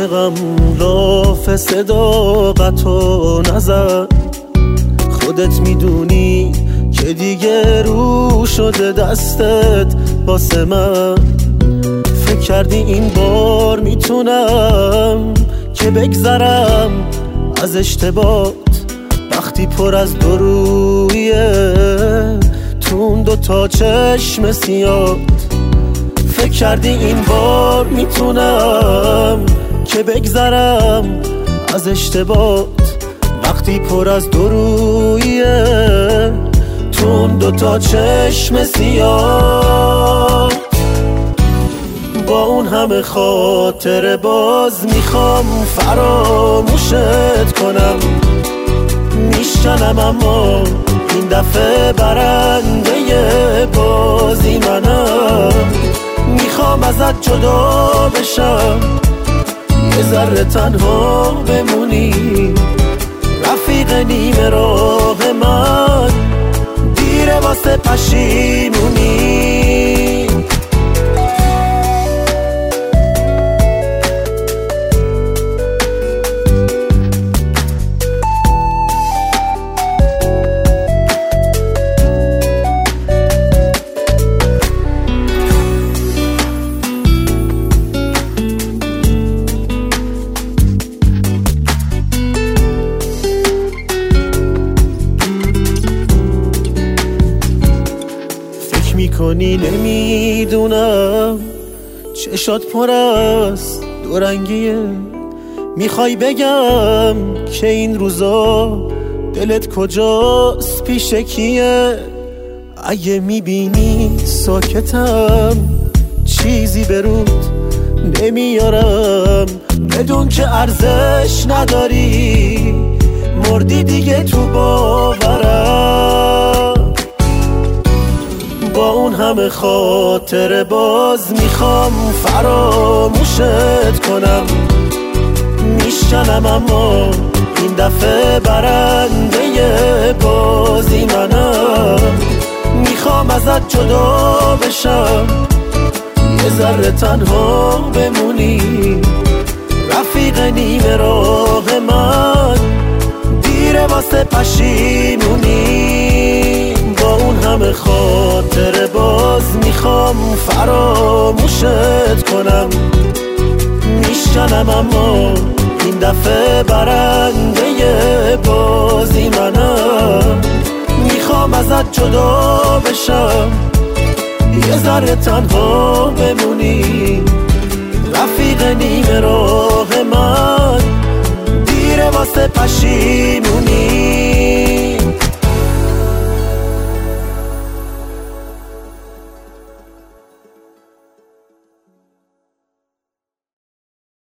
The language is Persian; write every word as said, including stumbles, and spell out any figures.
عاشقم لاف صداقت و نزد، خودت میدونی که دیگه رو شده دستت واسه من. فکر کردی این بار میتونم که بگذرم از اشتباهات، وقتی پر از درویه تون دو تا چشم سیاد. فکر کردی این بار میتونم که بگذرم از اشتباهات، وقتی پر از درویه تون دو تا چشم سیاد. با اون همه خاطر باز میخوام فراموشت کنم، میشکنم اما این دفعه برنده بازی منم. میخوام ازت جدا بشم، یه ذره تنها بمونی، رفیق نیمه راه من، دیره واسه پشیمونی. میکنی نمیدونم چشات پر از دو رنگیه، میخوای بگم که این روزا دلت کجاست پیش کیه. اگه میبینی ساکتم چیزی به رود نمیارم، بدون که ارزش نداری، مردی دیگه تو باورم. با اون همه خاطر باز میخوام فراموشت کنم، میشکنم اما این دفعه برنده بازی منم. میخوام ازت جدا بشم، یه ذره تنها بمونی، رفیق نیمه راه من، دیره واسه پشیمونی. با اون همه خاطر باز میخوام فراموشت کنم، میشکنم اما این دفعه برنده بازی منم. میخوام ازت جدا بشم، یه ذره تنها بمونی، رفیق نیمه راه من، دیره واسه پشیمونی.